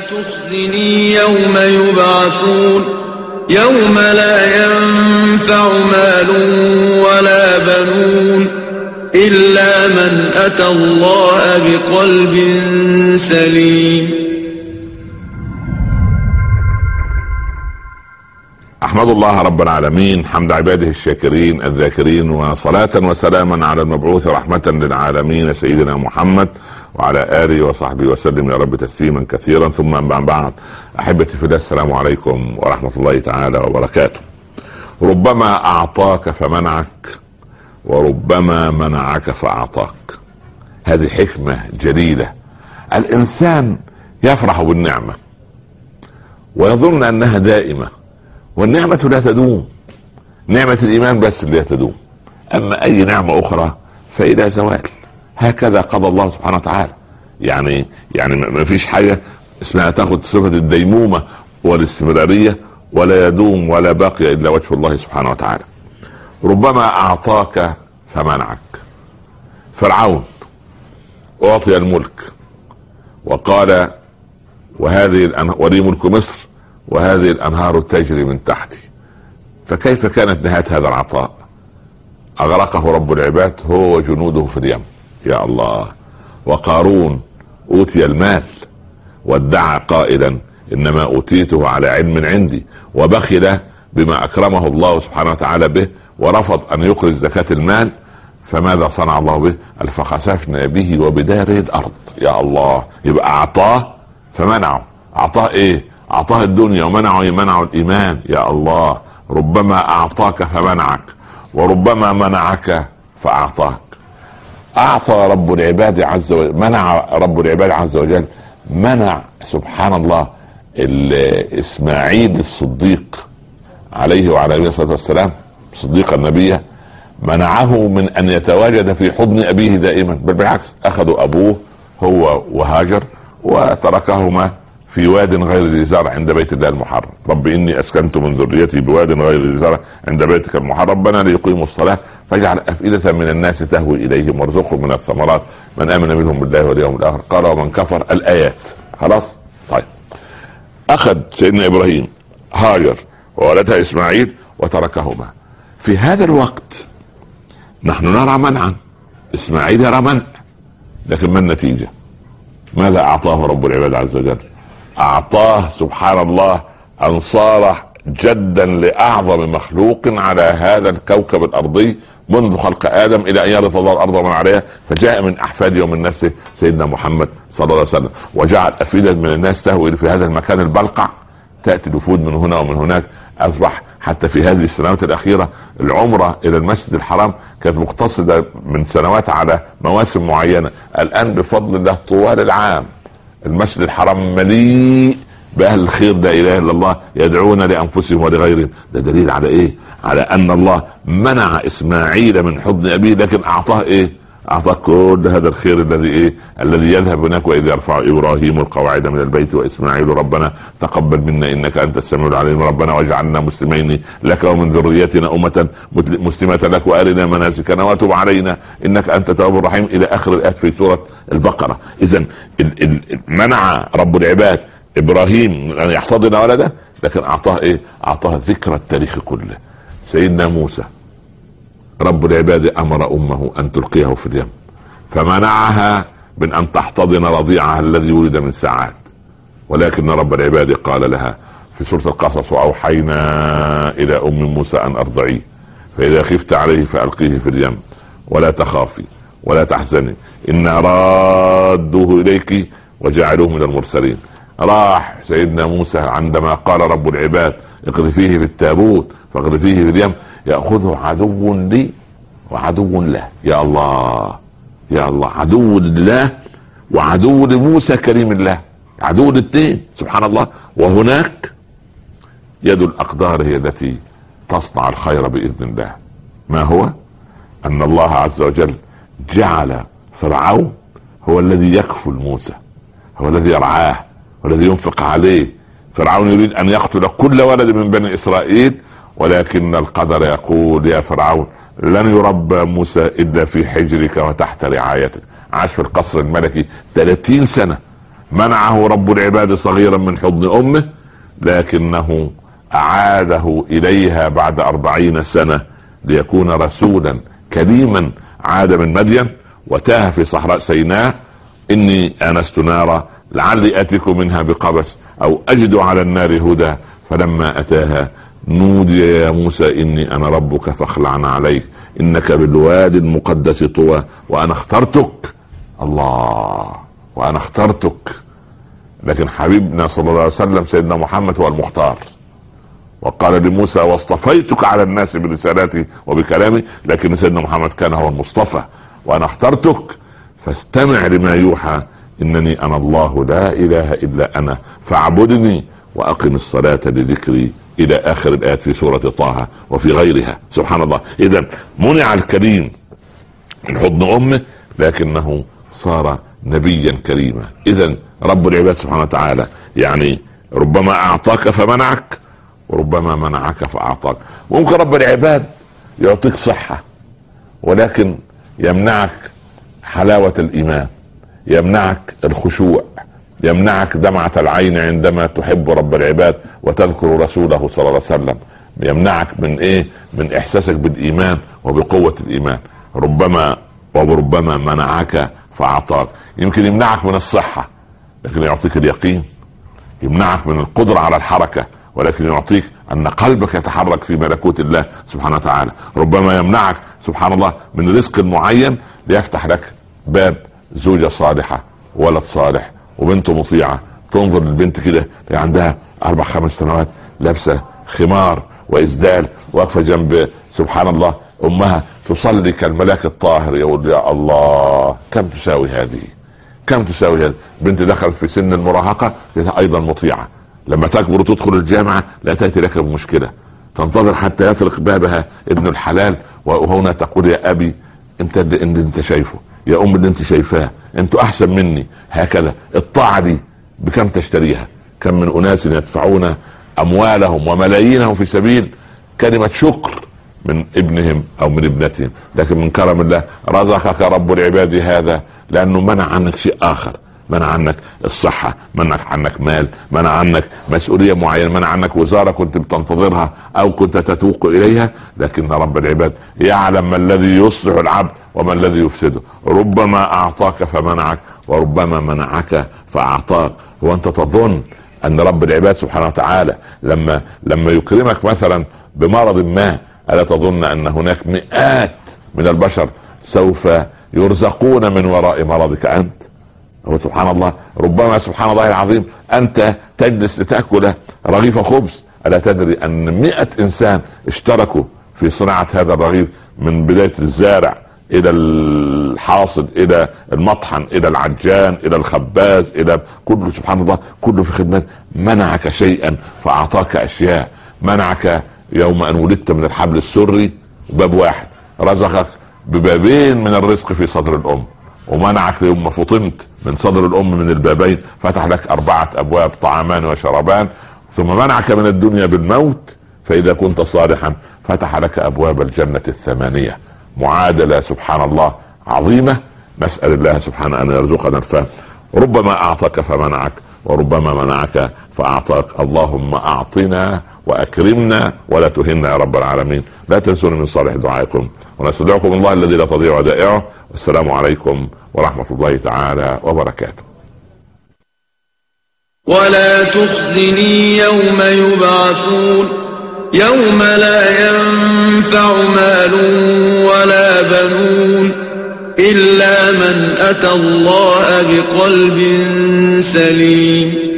تخزني يوم يبعثون يوم لا ينفع مال ولا بنون إلا من أتى الله بقلب سليم. أحمد الله رب العالمين حمد عباده الشاكرين الذاكرين، وصلاة وسلاما على المبعوث رحمة للعالمين سيدنا محمد وعلى آله وصحبه وسلم يا رب تسليما كثيرا. ثم أما بعد، أحبتي في الله، السلام عليكم ورحمة الله تعالى وبركاته. ربما أعطاك فمنعك، وربما منعك فأعطاك. هذه حكمة جليلة. الإنسان يفرح بالنعمة ويظن أنها دائمة، والنعمة لا تدوم. نعمة الإيمان بس اللي تدوم، أما أي نعمة أخرى فإلى زوال. هكذا قضى الله سبحانه وتعالى. يعني ما فيش حاجة اسمها تاخد صفة الديمومة والاستمرارية، ولا يدوم ولا باقي إلا وجه الله سبحانه وتعالى. ربما أعطاك فمنعك. فرعون أعطي الملك وقال ولي ملك مصر وهذه الأنهار تجري من تحتي. فكيف كانت نهاية هذا العطاء؟ أغرقه رب العباد هو وجنوده في اليم. يا الله. وقارون أوتي المال وادعى قائلا إنما أوتيته على علم عندي، وبخل بما أكرمه الله سبحانه وتعالى به، ورفض أن يخرج زكاة المال. فماذا صنع الله به؟ فخسفنا به وبداره الأرض. يا الله. يبقى أعطاه فمنعه. أعطاه إيه؟ أعطاه الدنيا ومنعه الإيمان. يا الله. ربما أعطاك فمنعك، وربما منعك فأعطاك. أعطى رب العباد عز وجل، منع رب العباد عز وجل، منع سبحان الله إسماعيل الصديق عليه وعلى عليه الصلاة والسلام، صديق النبي، منعه من أن يتواجد في حضن أبيه دائما، بل بالعكس أخذوا أبوه هو وهاجر وتركهما في واد غير ذي زرع عند بيت الله المحرم. رب إني أسكنت من ذريتي بواد غير ذي زرع عند بيتك المحرم ربنا ليقيموا الصلاة فاجعل أفئدة من الناس تهوي إليهم وارزقهم من الثمرات من آمن منهم بالله واليوم الآخر قال ومن كفر. الآيات. خلاص. طيب. أخذ سيدنا إبراهيم هاجر وولدها إسماعيل وتركهما. في هذا الوقت نحن نرى منعا، إسماعيل يرى منع، لكن ما النتيجة؟ ماذا أعطاه رب العباد عز وجل؟ أعطاه سبحان الله أن صار جدا لأعظم مخلوق على هذا الكوكب الأرضي منذ خلق آدم إلى أن يرث الله الأرض ومن عليها، فجاء من أحفاد يوم الناس سيدنا محمد صلى الله عليه وسلم، وجعل أفئدة من الناس تهوي في هذا المكان البلقع، تأتي الوفود من هنا ومن هناك. أصبح حتى في هذه السنوات الأخيرة العمرة إلى المسجد الحرام كانت مقتصدة من سنوات على مواسم معينة. الآن بفضل الله طوال العام المسجد الحرام مليء بأهل الخير لا إله إلا الله يدعون لأنفسهم ولغيرهم. ده دليل على إيه؟ على أن الله منع إسماعيل من حضن أبيه، لكن أعطاه إيه؟ أعطاه كل هذا الخير الذي إيه؟ الذي يذهب هناك. وإذ يرفع إبراهيم القواعد من البيت وإسماعيل ربنا تقبل منا إنك أنت السميع العليم ربنا واجعلنا مسلمين لك ومن ذريتنا أمة مسلمة لك وأرنا مناسكنا وتب علينا إنك أنت التواب الرحيم إلى آخر الآيات في سورة البقرة. إذن منع رب العباد إبراهيم أن يحتضن ولده، لكن أعطاه إيه؟ أعطاه ذكرى التاريخ كله. سيدنا موسى رب العباد أمر أمه أن تلقيه في اليم، فمنعها من أن تحتضن رضيعها الذي ولد من ساعات، ولكن رب العباد قال لها في سورة القصص وأوحينا إلى أم موسى أن أرضعيه فإذا خفت عليه فألقيه في اليم ولا تخافي ولا تحزني إنا رادوه إليك وجعلوه من المرسلين. راح سيدنا موسى عندما قال رب العباد اقذفيه في التابوت فاقذفيه في اليم يأخذه عدو لي وعدو له. يا الله يا الله. عدو لله وعدو لموسى كريم الله، عدو للاثنين سبحان الله. وهناك يد الأقدار هي التي تصنع الخير بإذن الله. ما هو؟ أن الله عز وجل جعل فرعون هو الذي يكفل موسى، هو الذي يرعاه والذي ينفق عليه. فرعون يريد أن يقتل كل ولد من بني إسرائيل، ولكن القدر يقول يا فرعون لن يربى موسى إلا في حجرك وتحت رعايتك. عاش في القصر الملكي 30 سنة منعه رب العباد صغيرا من حضن امه، لكنه اعاده اليها بعد 40 سنة ليكون رسولا كريما. عاد من مدين وتاه في صحراء سيناء: اني انست نارا لعلي اتيكم منها بقبس او اجد على النار هدى، فلما اتاها نودي يا موسى اني انا ربك فاخلع عليك انك بالوادي المقدس طوى وانا اخترتك. الله، وانا اخترتك. لكن حبيبنا صلى الله عليه وسلم سيدنا محمد هو المختار، وقال لموسى: واصطفيتك على الناس برسالاتي وبكلامي. لكن سيدنا محمد كان هو المصطفى، وانا اخترتك فاستمع لما يوحى انني انا الله لا اله الا انا فاعبدني واقم الصلاة لذكري، الى اخر الايات في سورة طه وفي غيرها. سبحان الله. اذا منع الكريم من حضن امه لكنه صار نبيا كريما. اذا رب العباد سبحانه وتعالى يعني ربما اعطاك فمنعك، وربما منعك فاعطاك. ممكن رب العباد يعطيك صحة ولكن يمنعك حلاوة الايمان، يمنعك الخشوع، يمنعك دمعة العين عندما تحب رب العباد وتذكر رسوله صلى الله عليه وسلم، يمنعك من ايه؟ من احساسك بالايمان وبقوة الايمان. وربما منعك فاعطاك. يمكن يمنعك من الصحة لكن يعطيك اليقين، يمنعك من القدرة على الحركة ولكن يعطيك ان قلبك يتحرك في ملكوت الله سبحانه وتعالى. ربما يمنعك سبحان الله من رزق معين ليفتح لك باب زوجة صالحة، ولد صالح، وبنت مطيعة. تنظر للبنت كده عندها 4-5 سنوات لابسة خمار وإسدال واقفة جنب سبحان الله امها تصلي كالملاك الطاهر. يقول يا الله كم تساوي هذه، كم تساوي هذه. بنت دخلت في سن المراهقة ايضا مطيعة، لما تكبر وتدخل الجامعة لا تأتي لك بمشكلة، تنتظر حتى يطرق بابها ابن الحلال وهنا تقول يا ابي انت اللي انت شايفه، يا ام اللي انت شايفاه، انتوا احسن مني. هكذا الطاعة دي بكم تشتريها؟ كم من اناس يدفعون اموالهم وملايينهم في سبيل كلمة شكر من ابنهم او من ابنتهم، لكن من كرم الله رزقك رب العباد هذا لانه منع عنك شيء اخر، منع عنك الصحة، منع عنك مال، منع عنك مسؤولية معينة، منع عنك وزارة كنت بتنتظرها او كنت تتوق اليها. لكن رب العباد يعلم ما الذي يصلح العبد وما الذي يفسده. ربما اعطاك فمنعك وربما منعك فاعطاك. وانت تظن ان رب العباد سبحانه وتعالى لما يكرمك مثلا بمرض ما، ألا تظن أن هناك مئات من البشر سوف يرزقون من وراء مرضك أنت؟ سبحان الله. ربما سبحان الله العظيم أنت تجلس لتأكل رغيف خبز، ألا تدري أن 100 إنسان اشتركوا في صناعة هذا الرغيف، من بداية الزارع إلى الحاصد إلى المطحن إلى العجان إلى الخباز إلى كله. سبحان الله كله في خدمة. منعك شيئا فأعطاك أشياء. منعك يوم ان ولدت من الحبل السري باب واحد، رزقك ببابين من الرزق في صدر الام. ومنعك يوم فطمت من صدر الام من البابين فتح لك 4 أبواب، طعامان وشرابان. ثم منعك من الدنيا بالموت، فاذا كنت صالحا فتح لك ابواب الجنة 8. معادلة سبحان الله عظيمة. نسأل الله سبحانه ان يرزقنا الفهم. ربما اعطاك فمنعك وربما منعك فاعطاك. اللهم اعطنا واكرمنا ولا تهنا يا رب العالمين. لا تنسون من صالح دعائكم، ونستودعكم الله الذي لا تضيع ودائعه. والسلام عليكم ورحمة الله تعالى وبركاته. ولا تخزني يوم يبعثون يوم لا ينفع مال ولا بنون إلا من أتى الله بقلب سليم.